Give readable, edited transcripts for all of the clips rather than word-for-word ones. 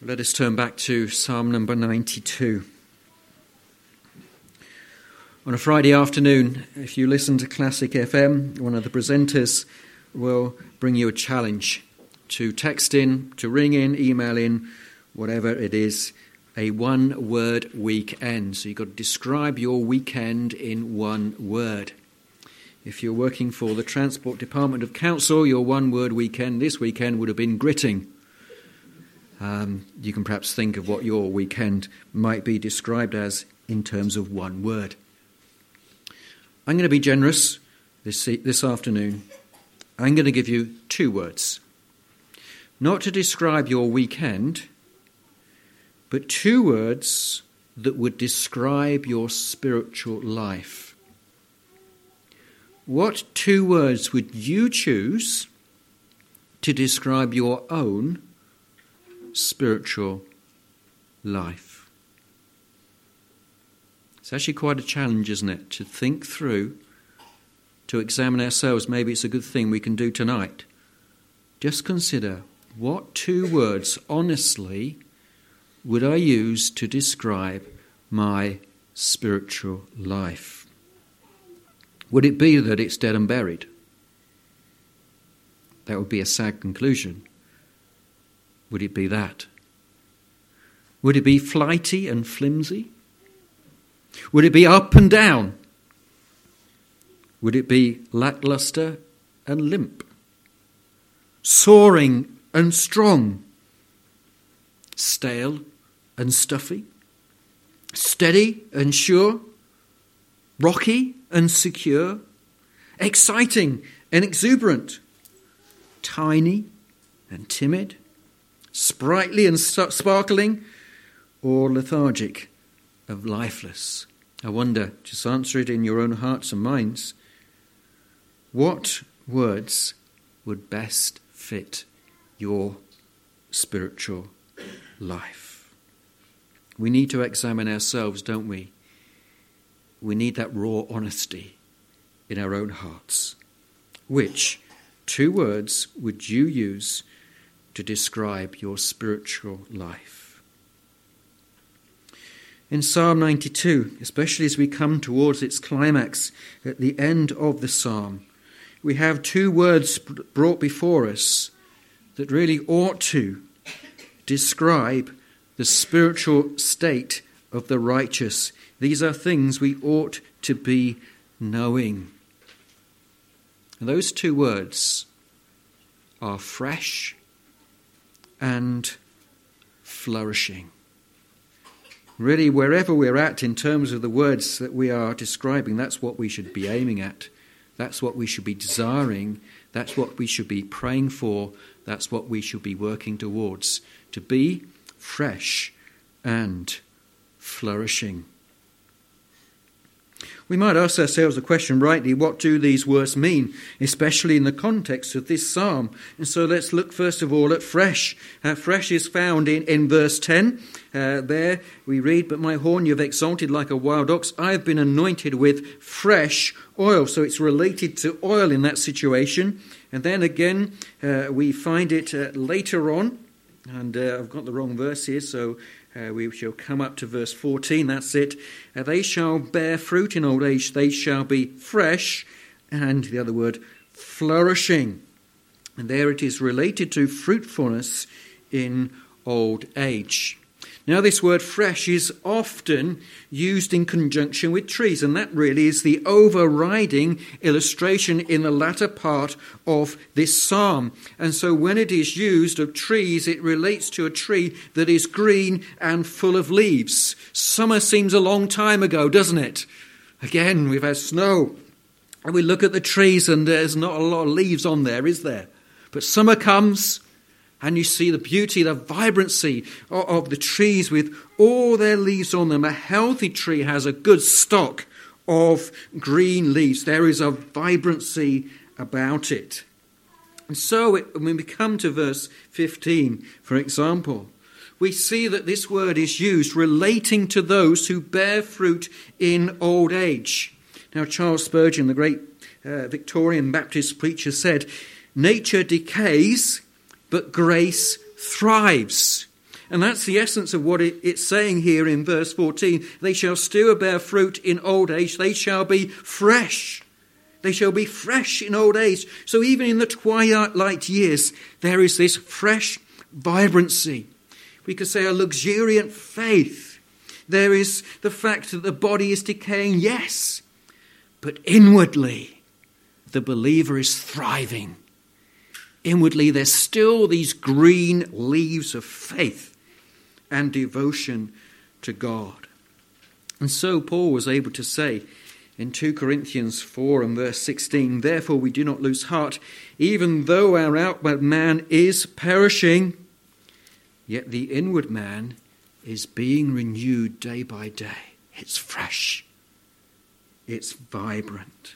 Let us turn back to Psalm number 92. On a Friday afternoon, if you listen to Classic FM, one of the presenters will bring you a challenge to text in, to ring in, email in, whatever it is, a one-word weekend. So you've got to describe your weekend in one word. If you're working for the Transport Department of Council, your one-word weekend this weekend would have been gritting. You can perhaps think of what your weekend might be described as in terms of one word. I'm going to be generous this afternoon. I'm going to give you two words. Not to describe your weekend, but two words that would describe your spiritual life. What two words would you choose to describe your own spiritual life? It's actually quite a challenge, isn't it, to think through, to examine ourselves. Maybe it's a good thing we can do tonight. Just consider, what two words, honestly, would I use to describe my spiritual life? Would it be that it's dead and buried? That would be a sad conclusion. Would it be that? Would it be flighty and flimsy? Would it be up and down? Would it be lackluster and limp? Soaring and strong? Stale and stuffy? Steady and sure? Rocky and secure? Exciting and exuberant? Tiny and timid? Sprightly and sparkling, or lethargic and lifeless? I wonder, just answer it in your own hearts and minds. What words would best fit your spiritual life? We need to examine ourselves, don't we? We need that raw honesty in our own hearts. Which two words would you use to describe your spiritual life? In Psalm 92, especially as we come towards its climax at the end of the psalm, we have two words brought before us that really ought to describe the spiritual state of the righteous. These are things we ought to be knowing. And those two words are fresh and flourishing. Really, wherever we're at in terms of the words that we are describing, that's what we should be aiming at. That's what we should be desiring. That's what we should be praying for. That's what we should be working towards. To be fresh and flourishing. We might ask ourselves the question rightly, what do these words mean, especially in the context of this psalm? And so let's look first of all at fresh. Fresh is found in verse 10. There we read, "But my horn you have exalted like a wild ox. I have been anointed with fresh oil." So it's related to oil in that situation. And then again, we find it later on. And I've got the wrong verse here, so we shall come up to verse 14. That's it. "They shall bear fruit in old age. They shall be fresh," and the other word, flourishing. And there it is related to fruitfulness in old age. Now, this word fresh is often used in conjunction with trees, and that really is the overriding illustration in the latter part of this psalm. And so when it is used of trees, it relates to a tree that is green and full of leaves. Summer seems a long time ago, doesn't it? Again, we've had snow, and we look at the trees and there's not a lot of leaves on there, is there? But summer comes, and you see the beauty, the vibrancy of the trees with all their leaves on them. A healthy tree has a good stock of green leaves. There is a vibrancy about it. And so when we come to verse 15, for example, we see that this word is used relating to those who bear fruit in old age. Now, Charles Spurgeon, the great Victorian Baptist preacher, said, "Nature decays, but grace thrives." And that's the essence of what it's saying here in verse 14. They shall still bear fruit in old age. They shall be fresh. They shall be fresh in old age. So even in the twilight years, there is this fresh vibrancy. We could say a luxuriant faith. There is the fact that the body is decaying, yes, but inwardly the believer is thriving. Inwardly there's still these green leaves of faith and devotion to God. And so Paul was able to say in 2 Corinthians 4 and verse 16, therefore we do not lose heart, even though our outward man is perishing, yet the inward man is being renewed day by day. It's fresh. It's vibrant.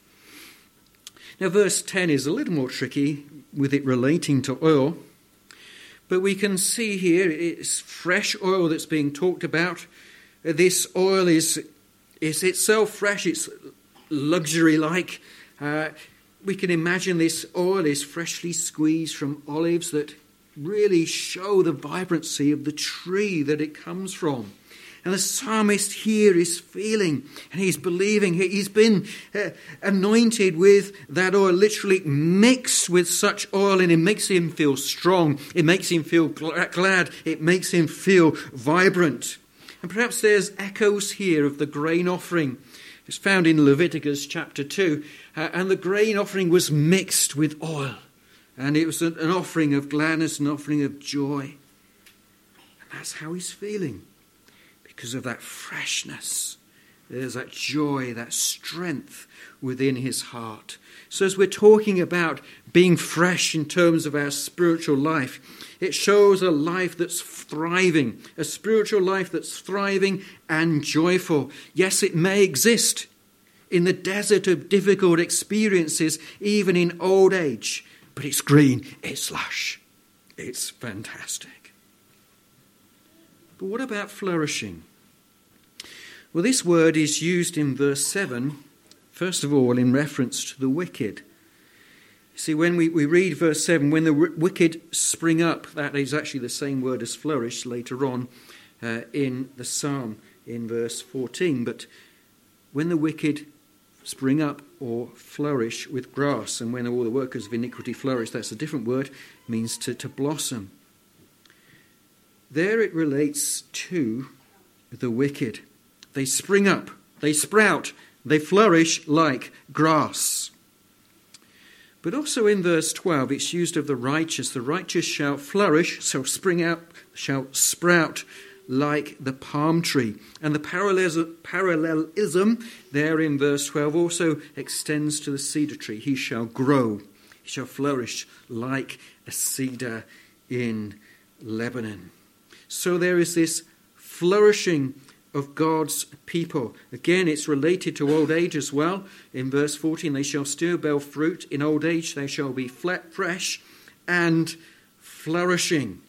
Now verse 10 is a little more tricky with it relating to oil. But we can see here it's fresh oil that's being talked about. This oil is itself fresh. It's luxury-like. We can imagine this oil is freshly squeezed from olives that really show the vibrancy of the tree that it comes from. And the psalmist here is feeling and he's believing. He's been anointed with that oil, literally mixed with such oil, and it makes him feel strong. It makes him feel glad. It makes him feel vibrant. And perhaps there's echoes here of the grain offering. It's found in Leviticus chapter 2. And the grain offering was mixed with oil. And it was an offering of gladness, an offering of joy. And that's how he's feeling. Because of that freshness, there's that joy, that strength within his heart. So as we're talking about being fresh in terms of our spiritual life, it shows a life that's thriving, a spiritual life that's thriving and joyful. Yes, it may exist in the desert of difficult experiences, even in old age, but it's green, it's lush, it's fantastic. But what about flourishing? Well, this word is used in verse 7, first of all, in reference to the wicked. See, when we read verse 7, when the wicked spring up, that is actually the same word as flourish later on in the psalm in verse 14. But when the wicked spring up or flourish with grass, and when all the workers of iniquity flourish, that's a different word, means to blossom. There it relates to the wicked. They spring up, they sprout, they flourish like grass. But also in verse 12, it's used of the righteous. The righteous shall flourish, shall spring out, shall sprout like the palm tree. And the parallelism there in verse 12 also extends to the cedar tree. He shall grow, he shall flourish like a cedar in Lebanon. So there is this flourishing of God's people. Again, it's related to old age as well. In verse 14, they shall still bear fruit. In old age, they shall be fresh and flourishing.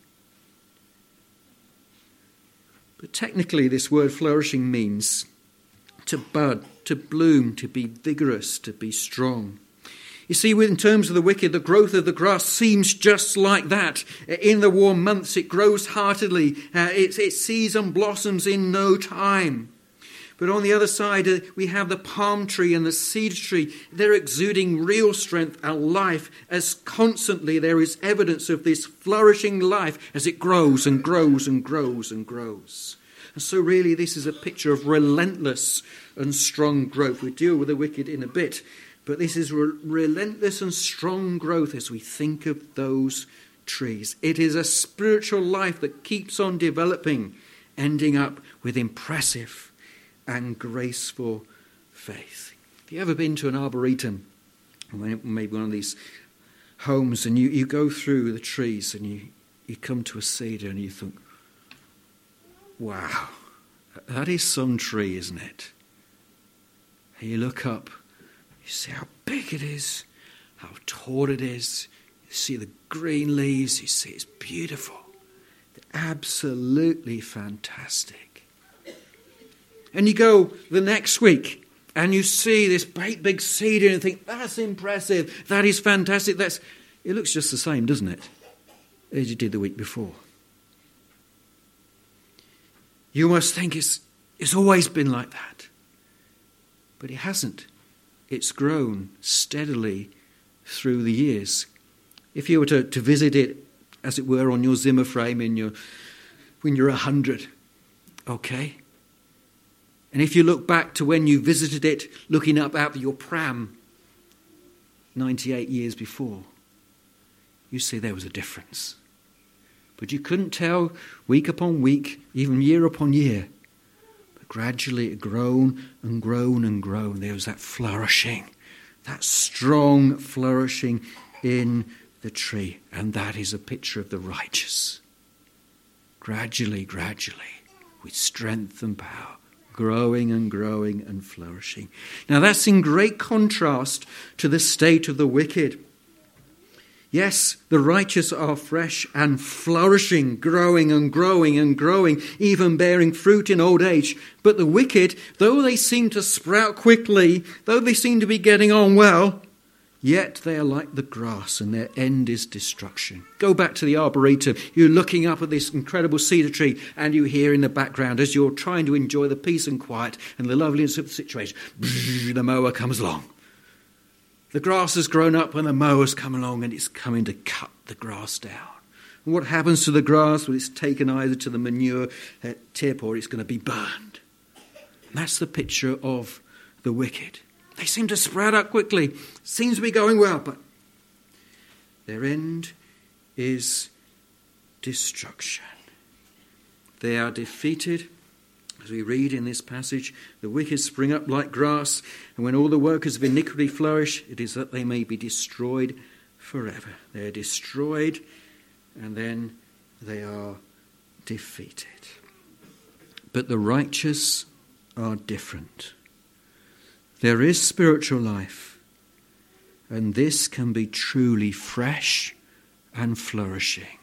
But technically, this word flourishing means to bud, to bloom, to be vigorous, to be strong. You see, in terms of the wicked, the growth of the grass seems just like that. In the warm months, it grows heartily. It sees and blossoms in no time. But on the other side, we have the palm tree and the cedar tree. They're exuding real strength and life, as constantly there is evidence of this flourishing life as it grows and grows and grows and grows. And so really, this is a picture of relentless and strong growth. We'll deal with the wicked in a bit. But this is relentless and strong growth as we think of those trees. It is a spiritual life that keeps on developing, ending up with impressive and graceful faith. Have you ever been to an arboretum, maybe one of these homes, and you go through the trees and you come to a cedar and you think, wow, that is some tree, isn't it? And you look up, you see how big it is, how tall it is. You see the green leaves. You see it's beautiful. Absolutely fantastic. And you go the next week and you see this great big cedar and think, that's impressive. That is fantastic. It looks just the same, doesn't it, as you did the week before. You must think it's always been like that. But it hasn't. It's grown steadily through the years. If you were to visit it, as it were, on your Zimmer frame when you're 100, okay? And if you look back to when you visited it, looking up out of your pram 98 years before, you see there was a difference. But you couldn't tell week upon week, even year upon year. But gradually it had grown and grown and grown. There was that flourishing, that strong flourishing in the tree. And that is a picture of the righteous. Gradually, with strength and power, growing and flourishing. Now that's in great contrast to the state of the wicked. Yes, the righteous are fresh and flourishing, growing, even bearing fruit in old age. But the wicked, though they seem to sprout quickly, though they seem to be getting on well, yet they are like the grass, and their end is destruction. Go back to the Arboretum. You're looking up at this incredible cedar tree, and you hear in the background, as you're trying to enjoy the peace and quiet and the loveliness of the situation, the mower comes along. The grass has grown up and the mower's come along, and it's coming to cut the grass down. And what happens to the grass? Well, it's taken either to the manure tip or it's going to be burned. And that's the picture of the wicked. They seem to sprout up quickly. Seems to be going well, but their end is destruction. They are defeated. As we read in this passage, the wicked spring up like grass, and when all the workers of iniquity flourish, it is that they may be destroyed forever. They are destroyed, and then they are defeated. But the righteous are different. There is spiritual life, and this can be truly fresh and flourishing.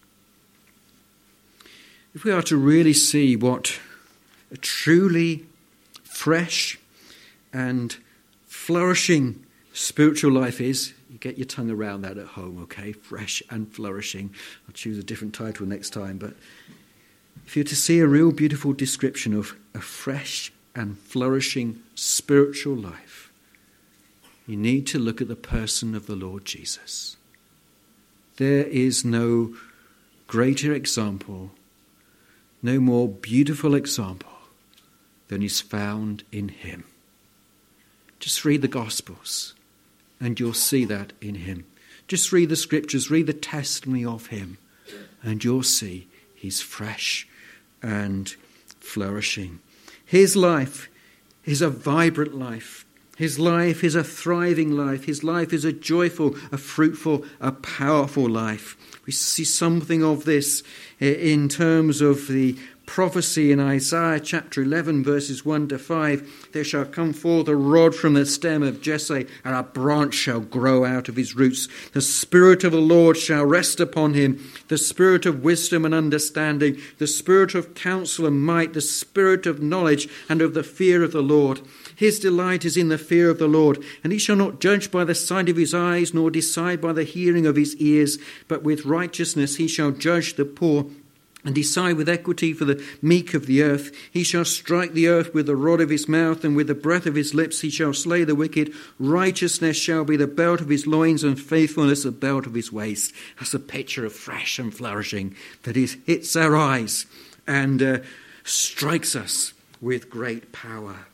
If we are to really see what a truly fresh and flourishing spiritual life is, you get your tongue around that at home, okay? Fresh and flourishing. I'll choose a different title next time, but if you're to see a real beautiful description of a fresh and flourishing spiritual life, you need to look at the person of the Lord Jesus. There is no greater example, no more beautiful example than is found in him. Just read the Gospels and you'll see that in him. Just read the Scriptures, read the testimony of him, and you'll see he's fresh and flourishing. His life is a vibrant life. His life is a thriving life. His life is a joyful, a fruitful, a powerful life. We see something of this in terms of the prophecy in Isaiah chapter 11 verses 1 to 5. There shall come forth a rod from the stem of Jesse, and a branch shall grow out of his roots. The Spirit of the Lord shall rest upon him, the Spirit of wisdom and understanding, the Spirit of counsel and might, the Spirit of knowledge and of the fear of the Lord. His delight is in the fear of the Lord, and he shall not judge by the sight of his eyes, nor decide by the hearing of his ears, but with righteousness he shall judge the poor, and decide with equity for the meek of the earth. He shall strike the earth with the rod of his mouth, and with the breath of his lips he shall slay the wicked. Righteousness shall be the belt of his loins, and faithfulness the belt of his waist. That's a picture of fresh and flourishing that hits our eyes and strikes us with great power.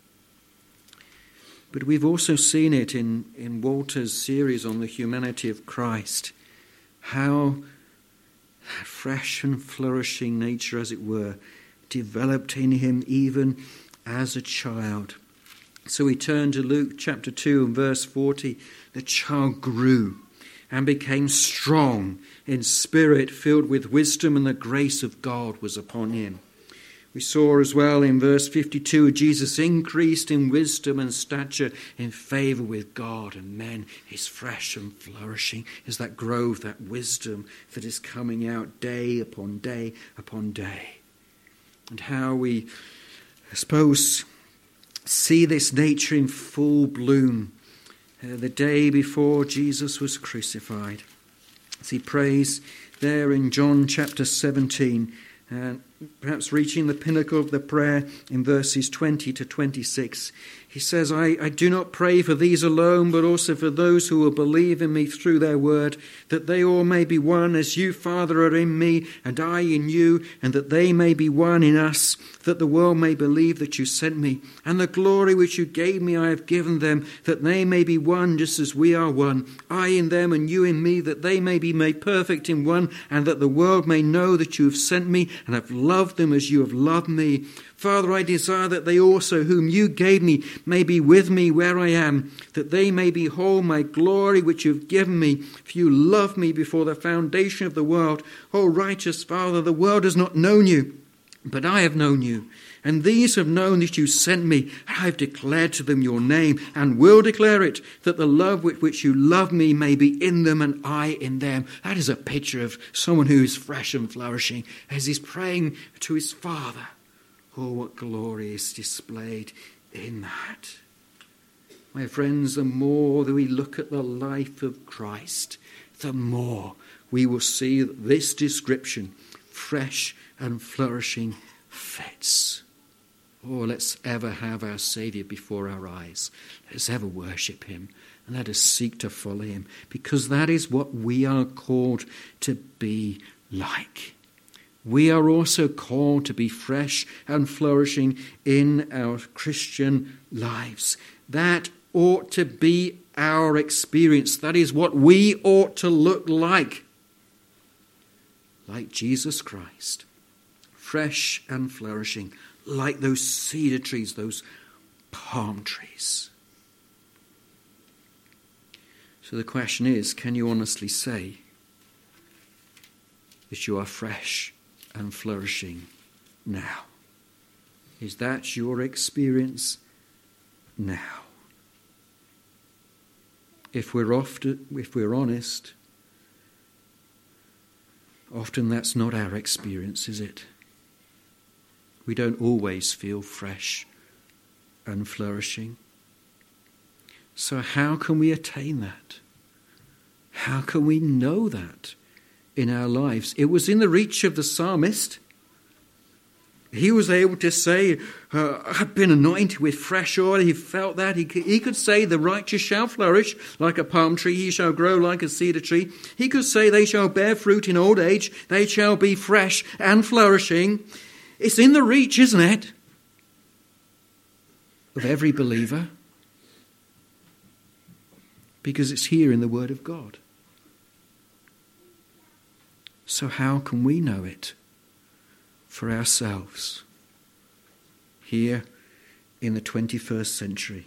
But we've also seen it in Walter's series on the humanity of Christ, how that fresh and flourishing nature, as it were, developed in him even as a child. So we turn to Luke chapter 2 and verse 40. The child grew and became strong in spirit, filled with wisdom, and the grace of God was upon him. We saw as well in verse 52, Jesus increased in wisdom and stature in favour with God and men. He's fresh and flourishing. Is that growth, that wisdom that is coming out day upon day upon day. And how we, I suppose, see this nature in full bloom the day before Jesus was crucified. As he prays there in John chapter 17, perhaps reaching the pinnacle of the prayer in verses 20 to 26. He says, I do not pray for these alone, but also for those who will believe in me through their word, that they all may be one, as you, Father, are in me, and I in you, and that they may be one in us, that the world may believe that you sent me. And the glory which you gave me I have given them, that they may be one just as we are one, I in them and you in me, that they may be made perfect in one, and that the world may know that you have sent me, and have loved them as you have loved me. Father, I desire that they also, whom you gave me, may be with me where I am, that they may behold my glory which you have given me. For you loved me before the foundation of the world. O righteous Father, the world has not known you, but I have known you. And these have known that you sent me. I have declared to them your name, and will declare it, that the love with which you love me may be in them and I in them. That is a picture of someone who is fresh and flourishing as he's praying to his Father. Oh, what glory is displayed in that. My friends, the more that we look at the life of Christ, the more we will see that this description, fresh and flourishing, fits. Oh, let's ever have our Saviour before our eyes. Let's ever worship him, and let us seek to follow him, because that is what we are called to be like. We are also called to be fresh and flourishing in our Christian lives. That ought to be our experience. That is what we ought to look like Jesus Christ. Fresh and flourishing, like those cedar trees, those palm trees. So the question is, can you honestly say that you are fresh and flourishing now? Is that your experience now? If we're honest, often that's not our experience, is it? We don't always feel fresh and flourishing. So how can we attain that? How can we know that in our lives? It was in the reach of the psalmist. He was able to say, I've been anointed with fresh oil. He felt that. He could say, the righteous shall flourish like a palm tree. He shall grow like a cedar tree. He could say, they shall bear fruit in old age. They shall be fresh and flourishing. It's in the reach, isn't it, of every believer? Because it's here in the Word of God. So how can we know it for ourselves here in the 21st century?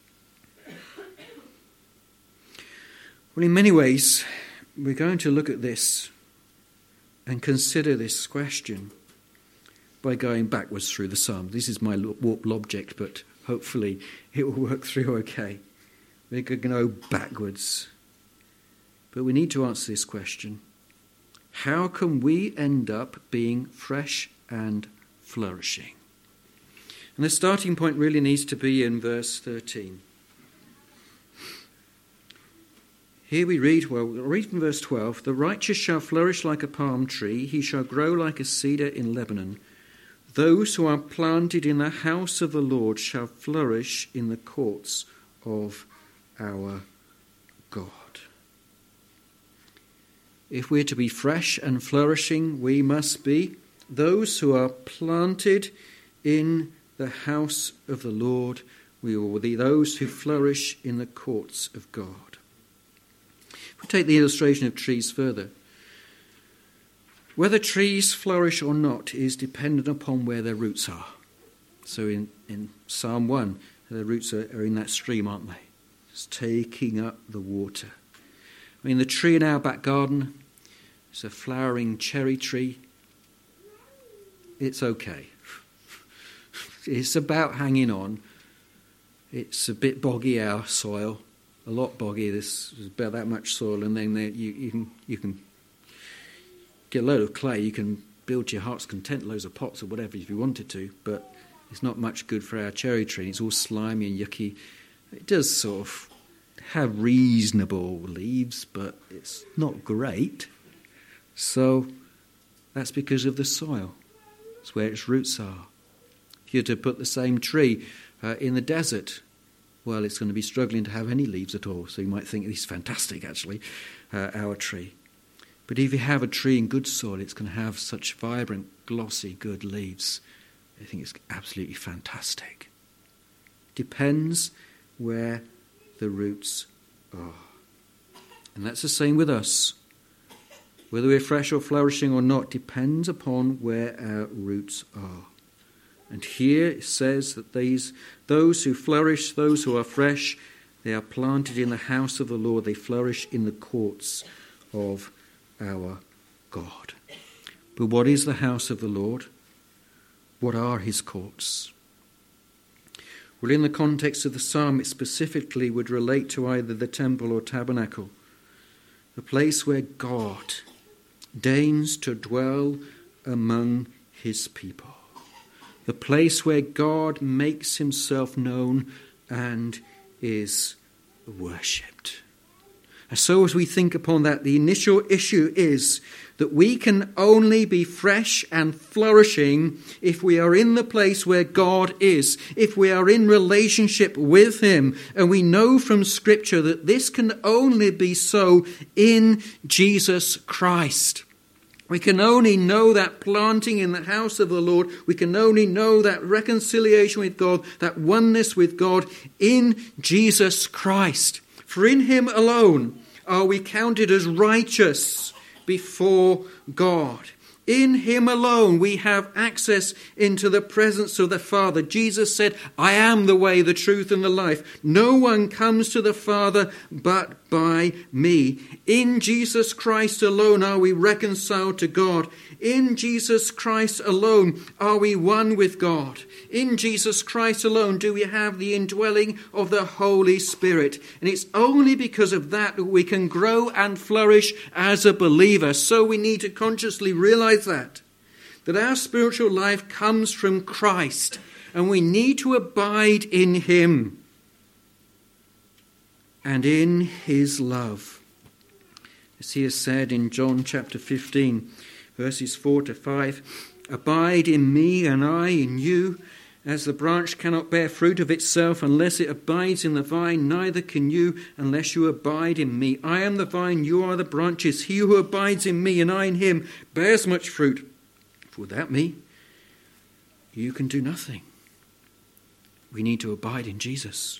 Well, in many ways, we're going to look at this and consider this question by going backwards through the psalm. This is my warped object, but hopefully it will work through okay. We're going to go backwards. But we need to answer this question. How can we end up being fresh and flourishing? And the starting point really needs to be in verse 13. Here we read, we'll read from verse 12, the righteous shall flourish like a palm tree, he shall grow like a cedar in Lebanon. Those who are planted in the house of the Lord shall flourish in the courts of our God. If we're to be fresh and flourishing, we must be those who are planted in the house of the Lord. We will be those who flourish in the courts of God. If we take the illustration of trees further, whether trees flourish or not is dependent upon where their roots are. So in Psalm 1, their roots are in that stream, aren't they? It's taking up the water. I mean, the tree in our back garden is a flowering cherry tree. It's okay. It's about hanging on. It's a bit boggy, our soil, a lot boggy. There's about that much soil, and then you can get a load of clay. You can build your heart's content loads of pots or whatever if you wanted to, but it's not much good for our cherry tree. It's all slimy and yucky. It does sort of have reasonable leaves, but it's not great. So that's because of the soil. It's where its roots are. If you were to put the same tree in the desert, well, it's going to be struggling to have any leaves at all. So you might think it's fantastic, actually, our tree. But if you have a tree in good soil, it's going to have such vibrant, glossy, good leaves. I think it's absolutely fantastic. Depends where the roots are. And that's the same with us. Whether we're fresh or flourishing or not depends upon where our roots are. And here it says that those who flourish, those who are fresh, they are planted in the house of the Lord. They flourish in the courts of our God. But what is the house of the Lord? What are his courts? Well, in the context of the psalm, it specifically would relate to either the temple or tabernacle, the place where God deigns to dwell among his people, the place where God makes himself known and is worshipped. And so as we think upon that, the initial issue is that we can only be fresh and flourishing if we are in the place where God is, if we are in relationship with him. And we know from Scripture that this can only be so in Jesus Christ. We can only know that planting in the house of the Lord. We can only know that reconciliation with God, that oneness with God in Jesus Christ. For in him alone are we counted as righteous before God. In him alone we have access into the presence of the Father. Jesus said, I am the way, the truth, and the life. No one comes to the Father but by me. In Jesus Christ alone are we reconciled to God. In Jesus Christ alone are we one with God. In Jesus Christ alone do we have the indwelling of the Holy Spirit. And it's only because of that we can grow and flourish as a believer. So we need to consciously realize that our spiritual life comes from Christ, and we need to abide in him and in his love. As he has said in John chapter 15, verses 4 to 5, abide in me and I in you. As the branch cannot bear fruit of itself unless it abides in the vine, neither can you unless you abide in me. I am the vine, you are the branches. He who abides in me and I in him bears much fruit. For without me, you can do nothing. We need to abide in Jesus.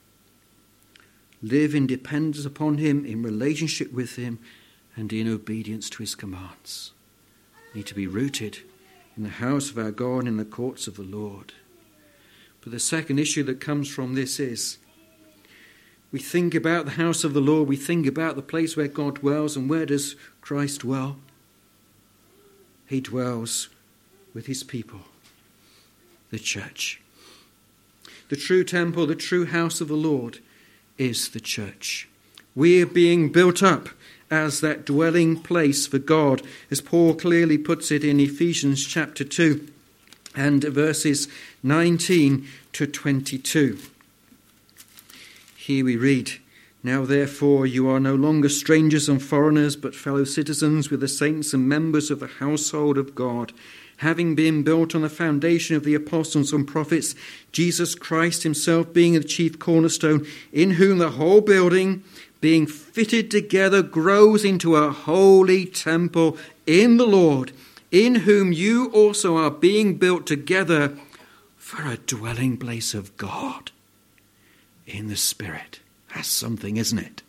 Live in dependence upon him, in relationship with him, and in obedience to his commands. We need to be rooted in the house of our God, in the courts of the Lord. But the second issue that comes from this is, we think about the house of the Lord, we think about the place where God dwells, and where does Christ dwell? He dwells with his people, the church. The true temple, the true house of the Lord is the church. We are being built up as that dwelling place for God, as Paul clearly puts it in Ephesians chapter 2 and verses 19 to 22. Here we read, now therefore you are no longer strangers and foreigners, but fellow citizens with the saints and members of the household of God, having been built on the foundation of the apostles and prophets, Jesus Christ himself being the chief cornerstone, in whom the whole building, being fitted together, grows into a holy temple in the Lord, in whom you also are being built together for a dwelling place of God in the Spirit. That's something, isn't it?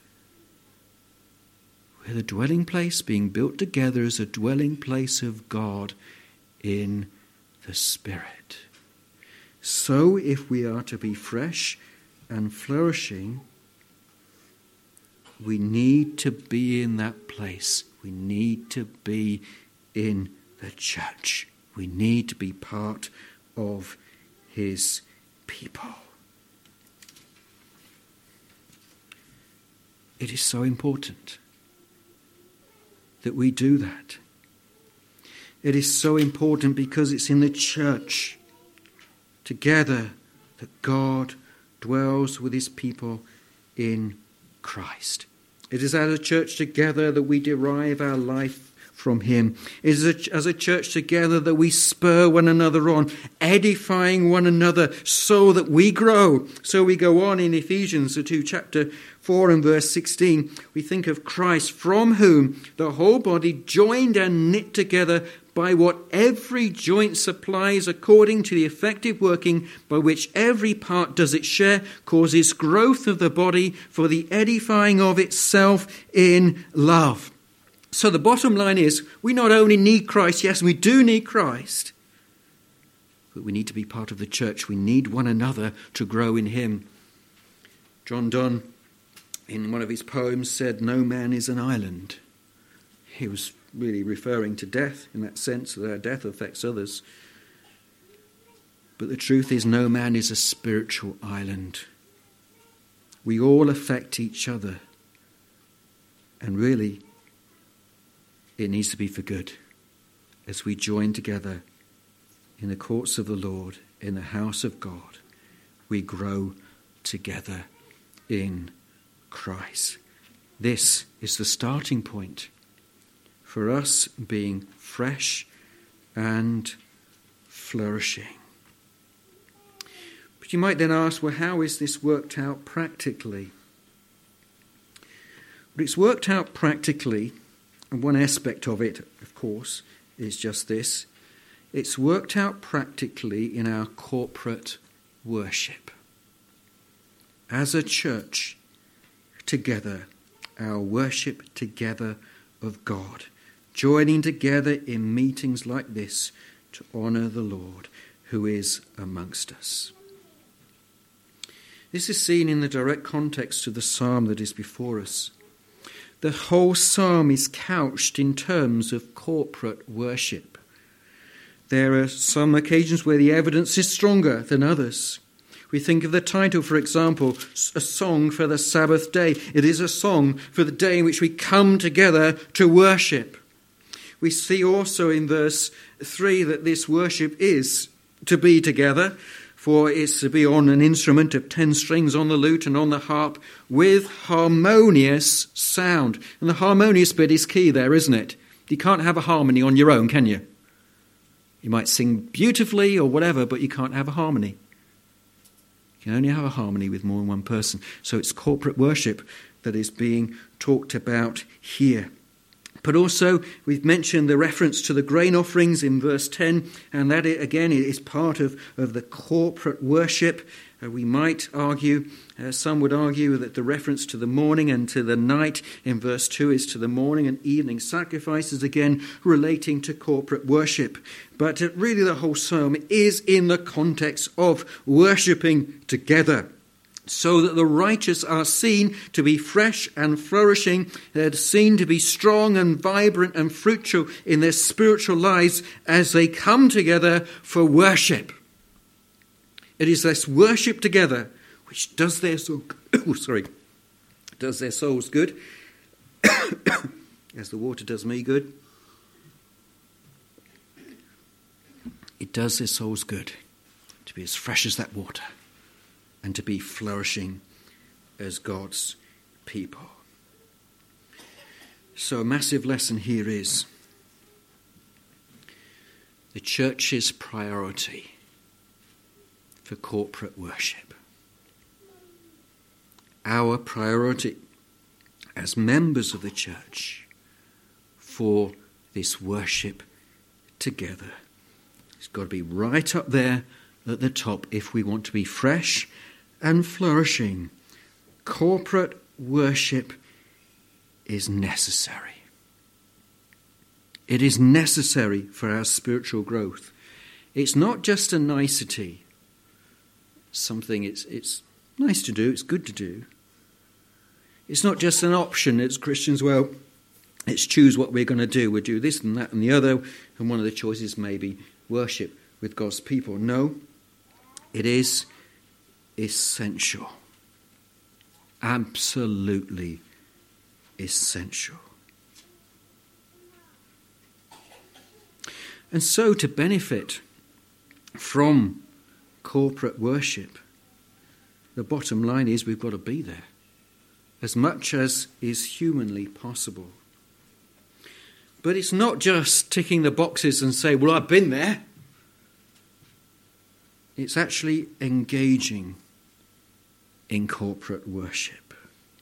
We're the dwelling place being built together as a dwelling place of God in the Spirit. So if we are to be fresh and flourishing, we need to be in that place. We need to be in the church. We need to be part of his people. It is so important that we do that. It is so important because it's in the church together that God dwells with his people in Christ. It is as a church together that we derive our life from him. It is as a church together that we spur one another on, edifying one another so that we grow. So we go on in Ephesians 2 chapter 4 and verse 16. We think of Christ, from whom the whole body joined and knit together by what every joint supplies, according to the effective working by which every part does its share, causes growth of the body for the edifying of itself in love. So the bottom line is, we not only need Christ, yes, we do need Christ, but we need to be part of the church. We need one another to grow in him. John Donne, in one of his poems, said, "No man is an island." He was really referring to death in that sense, that our death affects others. But the truth is, no man is a spiritual island. We all affect each other. And really, it needs to be for good. As we join together in the courts of the Lord, in the house of God, we grow together in Christ. This is the starting point for us being fresh and flourishing. But you might then ask, well, how is this worked out practically? But it's worked out practically, and one aspect of it, of course, is just this. It's worked out practically in our corporate worship. As a church, together, our worship together of God, joining together in meetings like this to honour the Lord who is amongst us. This is seen in the direct context of the psalm that is before us. The whole psalm is couched in terms of corporate worship. There are some occasions where the evidence is stronger than others. We think of the title, for example, A Song for the Sabbath Day. It is a song for the day in which we come together to worship. We see also in verse 3 that this worship is to be together, for it's to be on an instrument of 10 strings on the lute and on the harp with harmonious sound. And the harmonious bit is key there, isn't it? You can't have a harmony on your own, can you? You might sing beautifully or whatever, but you can't have a harmony. You can only have a harmony with more than one person. So it's corporate worship that is being talked about here. But also, we've mentioned the reference to the grain offerings in verse 10, and that, again, is part of the corporate worship. We might argue, some would argue, that the reference to the morning and to the night in verse 2 is to the morning and evening sacrifices, again, relating to corporate worship. But really the whole psalm is in the context of worshipping together, so that the righteous are seen to be fresh and flourishing. They're seen to be strong and vibrant and fruitful in their spiritual lives as they come together for worship. It is this worship together which does their does their souls good, as the water does me good. It does their souls good to be as fresh as that water, and to be flourishing as God's people. So a massive lesson here is the church's priority for corporate worship. Our priority as members of the church for this worship together. It's got to be right up there at the top if we want to be fresh and flourishing. Corporate worship is necessary. It is necessary for our spiritual growth. It's not just a nicety, something it's nice to do, it's good to do. It's not just an option. It's Christians, well, let's choose what we're going to do. We'll do this and that and the other, and one of the choices may be worship with God's people. No, it is essential. Absolutely essential. And so to benefit from corporate worship, the bottom line is we've got to be there as much as is humanly possible. But it's not just ticking the boxes and say, well, I've been there. It's actually engaging in corporate worship.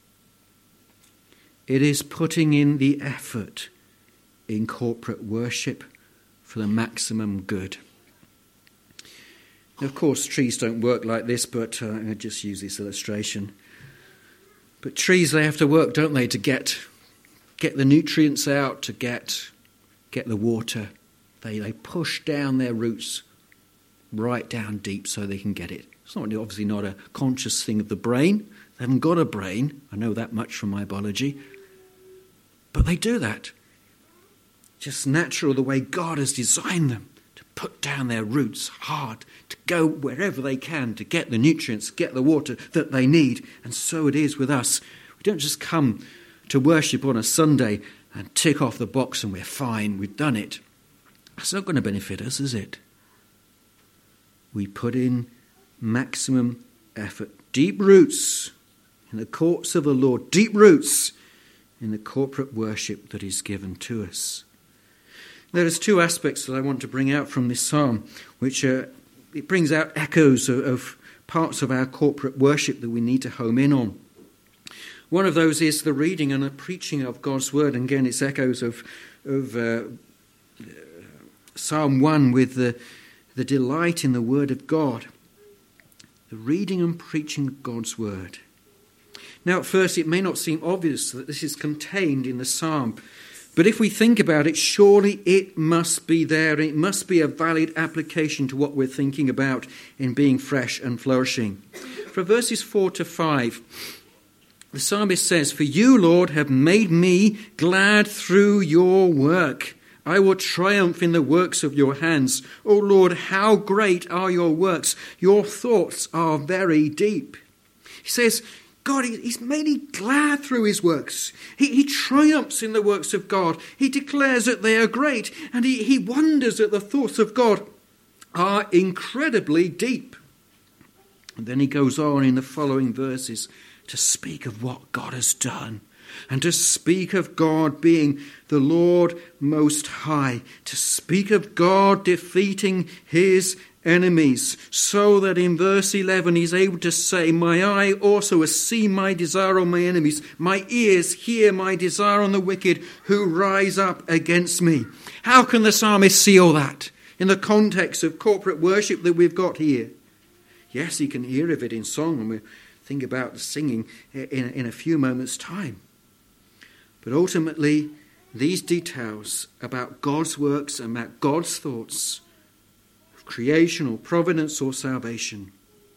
It is putting in the effort in corporate worship for the maximum good. Now, of course, trees don't work like this, but I just use this illustration. But trees, they have to work, don't they, to get the nutrients out, to get the water. They push down their roots right down deep so they can get it. It's obviously not a conscious thing of the brain. They haven't got a brain. I know that much from my biology. But they do that. Just natural, the way God has designed them to put down their roots hard, to go wherever they can to get the nutrients, get the water that they need. And so it is with us. We don't just come to worship on a Sunday and tick off the box and we're fine, we've done it. That's not going to benefit us, is it? We put in maximum effort, deep roots in the courts of the Lord, deep roots in the corporate worship that is given to us. There's two aspects that I want to bring out from this psalm, which it brings out echoes of parts of our corporate worship that we need to home in on. One of those is the reading and the preaching of God's word. And again, it's echoes of Psalm 1 with the delight in the word of God. The reading and preaching of God's word. Now, at first, it may not seem obvious that this is contained in the psalm. But if we think about it, surely it must be there. It must be a valid application to what we're thinking about in being fresh and flourishing. For verses 4 to 5, the psalmist says, "For you, Lord, have made me glad through your work. I will triumph in the works of your hands. O Lord, how great are your works. Your thoughts are very deep." He says, God, he's made me glad through his works. He triumphs in the works of God. He declares that they are great. And he wonders that the thoughts of God are incredibly deep. And then he goes on in the following verses to speak of what God has done. And to speak of God being the Lord Most High. To speak of God defeating his enemies. So that in verse 11 he's able to say, "My eye also has seen my desire on my enemies. My ears hear my desire on the wicked who rise up against me." How can the psalmist see all that in the context of corporate worship that we've got here? Yes, he can hear of it in song, and we'll think about the singing in a few moments' time. But ultimately, these details about God's works and about God's thoughts, creation or providence or salvation,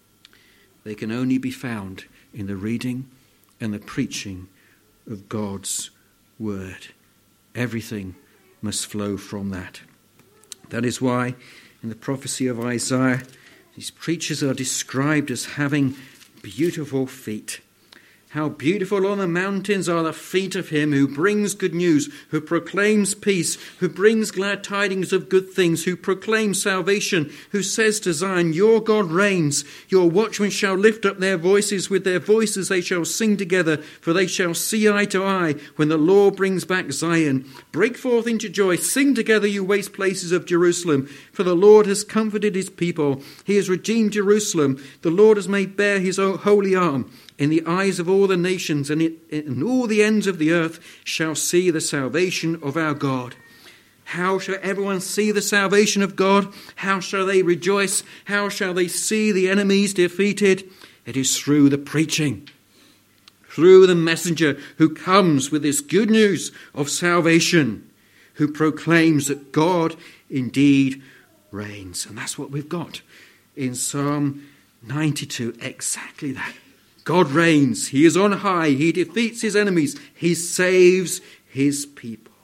they can only be found in the reading and the preaching of God's word. Everything must flow from that. That is why in the prophecy of Isaiah, these preachers are described as having beautiful feet. How beautiful on the mountains are the feet of him who brings good news, who proclaims peace, who brings glad tidings of good things, who proclaims salvation, who says to Zion, "Your God reigns. Your watchmen shall lift up their voices. With their voices they shall sing together, for they shall see eye to eye when the Lord brings back Zion. Break forth into joy. Sing together, you waste places of Jerusalem, for the Lord has comforted his people. He has redeemed Jerusalem. The Lord has made bare his holy arm. In the eyes of all the nations and all the ends of the earth shall see the salvation of our God." How shall everyone see the salvation of God? How shall they rejoice? How shall they see the enemies defeated? It is through the preaching, through the messenger who comes with this good news of salvation, who proclaims that God indeed reigns. And that's what we've got in Psalm 92, exactly that. God reigns. He is on high. He defeats his enemies. He saves his people.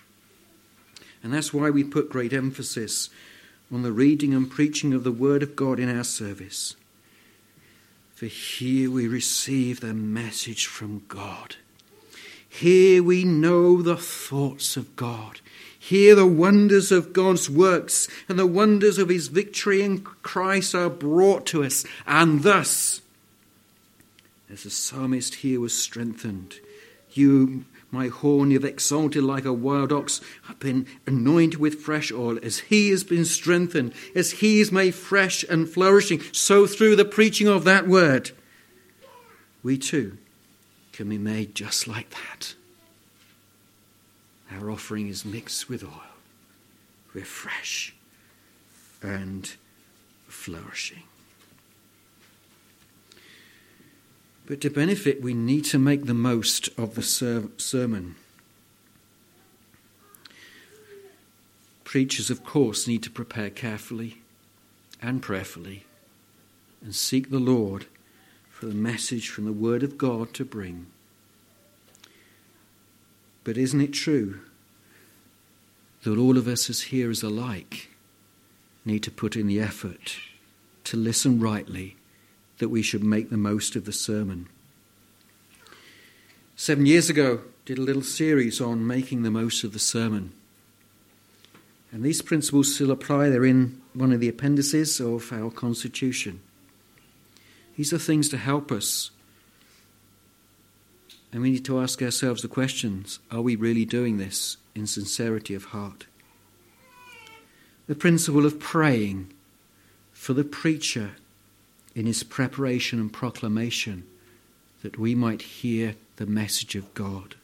And that's why we put great emphasis on the reading and preaching of the word of God in our service. For here we receive the message from God. Here we know the thoughts of God. Here the wonders of God's works and the wonders of his victory in Christ are brought to us. And thus, as the psalmist here was strengthened, "You, My horn you've exalted like a wild ox. I've been anointed with fresh oil. As he has been strengthened, as he is made fresh and flourishing, so through the preaching of that word, we too can be made just like that. Our offering is mixed with oil. We're fresh and flourishing. But to benefit, we need to make the most of the sermon. Preachers, of course, need to prepare carefully and prayerfully and seek the Lord for the message from the Word of God to bring. But isn't it true that all of us as hearers alike need to put in the effort to listen rightly, that we should make the most of the sermon? 7 years ago, did a little series on making the most of the sermon. And these principles still apply. They're in one of the appendices of our Constitution. These are things to help us. And we need to ask ourselves the questions, are we really doing this in sincerity of heart? The principle of praying for the preacher in his preparation and proclamation, that we might hear the message of God.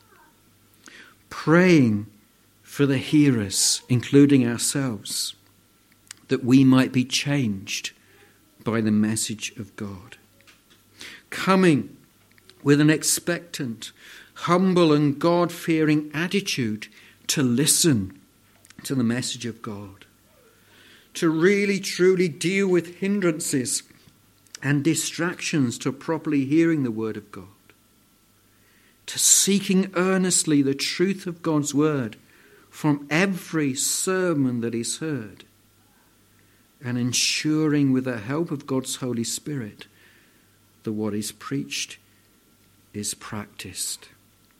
Praying for the hearers, including ourselves, that we might be changed by the message of God. Coming with an expectant, humble and God-fearing attitude to listen to the message of God. To really truly deal with hindrances and distractions to properly hearing the word of God. To seeking earnestly the truth of God's word from every sermon that is heard. And ensuring with the help of God's Holy Spirit that what is preached is practiced.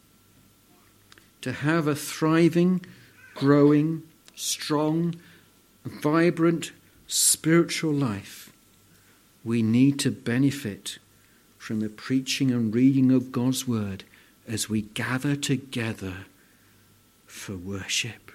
To have a thriving, growing, strong, vibrant spiritual life, we need to benefit from the preaching and reading of God's word as we gather together for worship.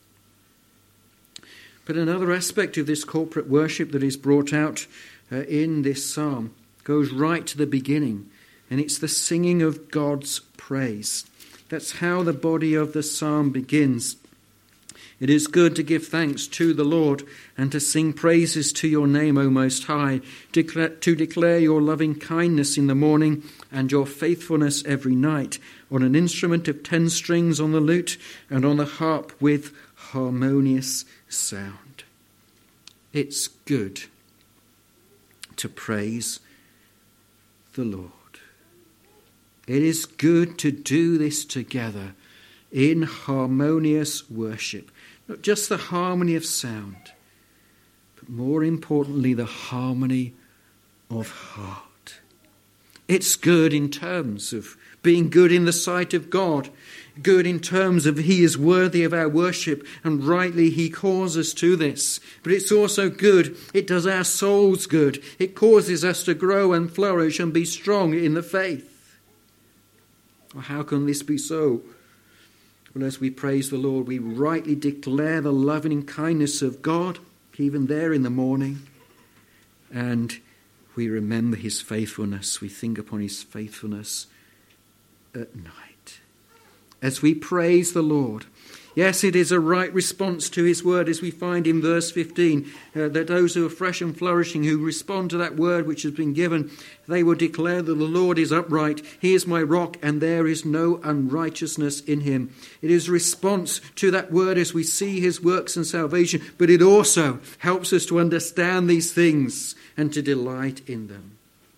But another aspect of this corporate worship that is brought out in this psalm goes right to the beginning, and it's the singing of God's praise. That's how the body of the psalm begins. It is good to give thanks to the Lord and to sing praises to your name, O Most High, to declare your loving kindness in the morning and your faithfulness every night, on an instrument of 10 strings on the lute and on the harp with harmonious sound. It's good to praise the Lord. It is good to do this together in harmonious worship. Not just the harmony of sound, but more importantly, the harmony of heart. It's good in terms of being good in the sight of God, good in terms of he is worthy of our worship, and rightly he calls us to this. But it's also good, it does our souls good. It causes us to grow and flourish and be strong in the faith. Well, how can this be so? Well, as we praise the Lord, we rightly declare the loving kindness of God, even there in the morning. And we remember his faithfulness. We think upon his faithfulness at night. As we praise the Lord, yes, it is a right response to his word, as we find in verse 15, that those who are fresh and flourishing, who respond to that word which has been given, they will declare that the Lord is upright. He is my rock, and there is no unrighteousness in him. It is a response to that word as we see his works and salvation, but it also helps us to understand these things and to delight in them.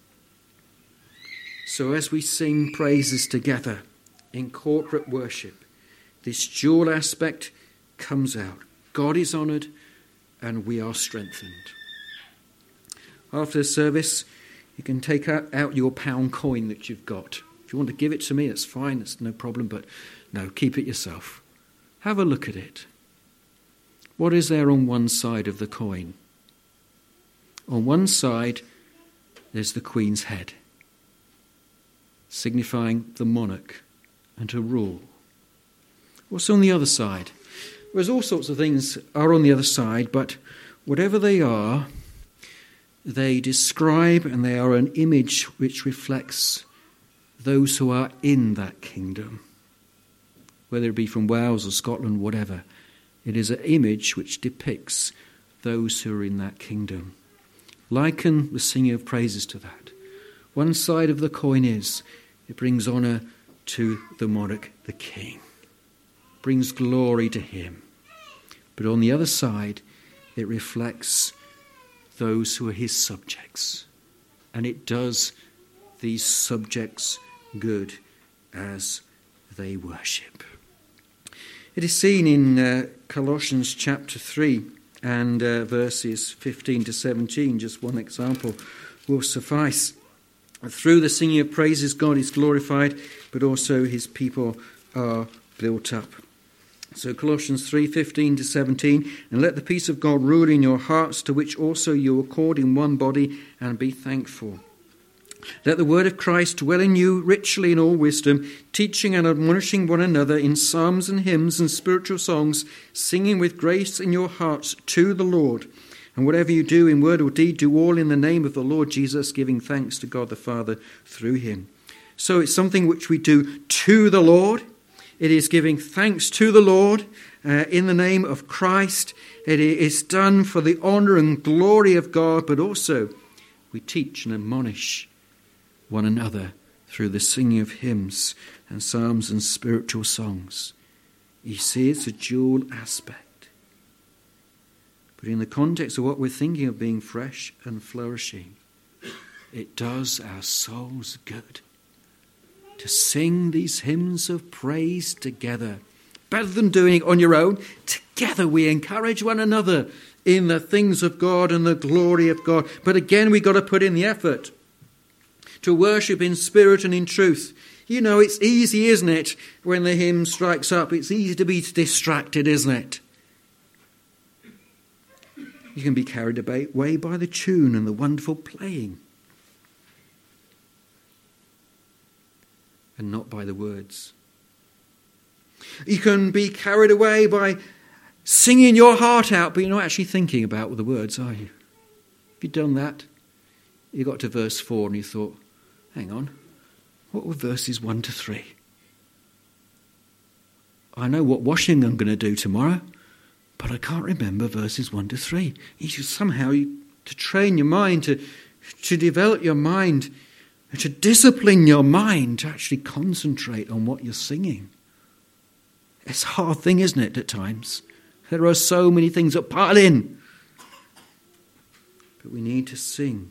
So as we sing praises together in corporate worship, this dual aspect comes out. God is honoured and we are strengthened. After the service, you can take out your pound coin that you've got. If you want to give it to me, that's fine, that's no problem, but no, keep it yourself. Have a look at it. What is there on one side of the coin? On one side, there's the Queen's head, signifying the monarch and to rule. What's on the other side? There's all sorts of things are on the other side, but whatever they are, they describe and they are an image which reflects those who are in that kingdom. Whether it be from Wales or Scotland, whatever. It is an image which depicts those who are in that kingdom. Liken the singing of praises to that. One side of the coin is, it brings honour to the monarch, the king. Brings glory to him. But on the other side, it reflects those who are his subjects. And it does these subjects good as they worship. It is seen in Colossians chapter 3 and verses 15 to 17. Just one example will suffice. Through the singing of praises, God is glorified, but also his people are built up. So Colossians 3:15 to 17, and let the peace of God rule in your hearts, to which also you accord in one body, and be thankful. Let the word of Christ dwell in you richly in all wisdom, teaching and admonishing one another in psalms and hymns and spiritual songs, singing with grace in your hearts to the Lord. And whatever you do in word or deed, do all in the name of the Lord Jesus, giving thanks to God the Father through him. So it's something which we do to the Lord. It is giving thanks to the Lord in the name of Christ. It is done for the honour and glory of God, but also we teach and admonish one another through the singing of hymns and psalms and spiritual songs. You see, it's a dual aspect. But in the context of what we're thinking of being fresh and flourishing, it does our souls good to sing these hymns of praise together. Better than doing it on your own, together we encourage one another in the things of God and the glory of God. But again, we've got to put in the effort to worship in spirit and in truth. You know, it's easy, isn't it, when the hymn strikes up? It's easy to be distracted, isn't it? You can be carried away by the tune and the wonderful playing, and not by the words. You can be carried away by singing your heart out, but you're not actually thinking about the words, are you? Have you done that? You got to verse 4 and you thought, hang on, what were verses 1 to 3? I know what washing I'm going to do tomorrow, but I can't remember verses 1 to 3. You should somehow to train your mind, to develop your mind, to discipline your mind to actually concentrate on what you're singing. It's a hard thing, isn't it, at times? There are so many things that pile in. But we need to sing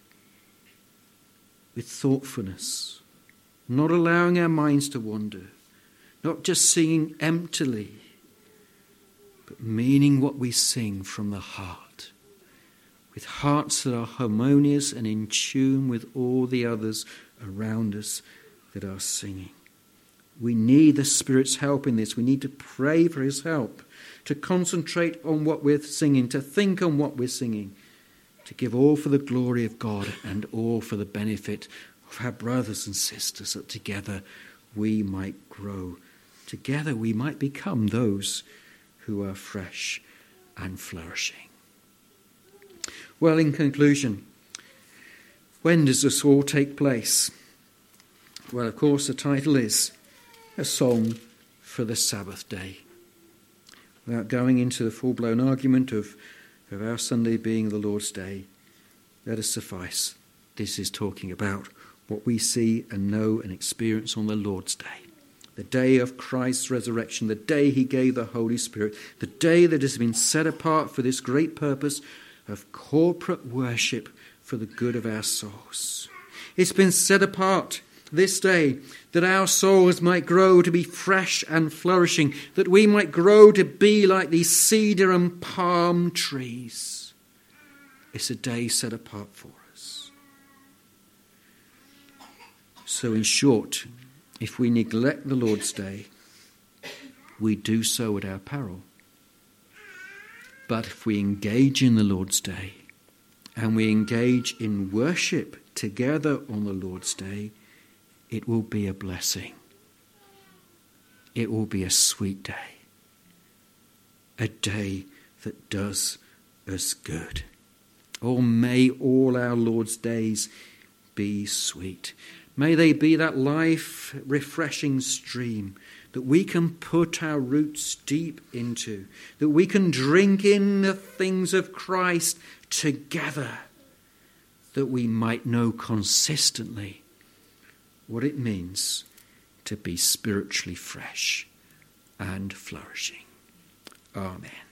with thoughtfulness, not allowing our minds to wander, not just singing emptily, but meaning what we sing from the heart, with hearts that are harmonious and in tune with all the others around us that are singing. We need the Spirit's help in this. We need to pray for his help, to concentrate on what we're singing, to think on what we're singing, to give all for the glory of God and all for the benefit of our brothers and sisters, that together we might grow. Together we might become those who are fresh and flourishing. Well, in conclusion, when does this all take place? Well, of course, the title is A Song for the Sabbath Day. Without going into the full-blown argument of our Sunday being the Lord's Day, let us suffice. This is talking about what we see and know and experience on the Lord's Day. The day of Christ's resurrection, the day he gave the Holy Spirit, the day that has been set apart for this great purpose of corporate worship for the good of our souls. It's been set apart this day that our souls might grow to be fresh and flourishing, that we might grow to be like these cedar and palm trees. It's a day set apart for us. So in short, if we neglect the Lord's Day, we do so at our peril. But if we engage in the Lord's Day and we engage in worship together on the Lord's Day, it will be a blessing. it will be a sweet day. A day that does us good. Oh, may all our Lord's days be sweet. May they be that life-refreshing stream that we can put our roots deep into, that we can drink in the things of Christ together, that we might know consistently what it means to be spiritually fresh and flourishing. Amen.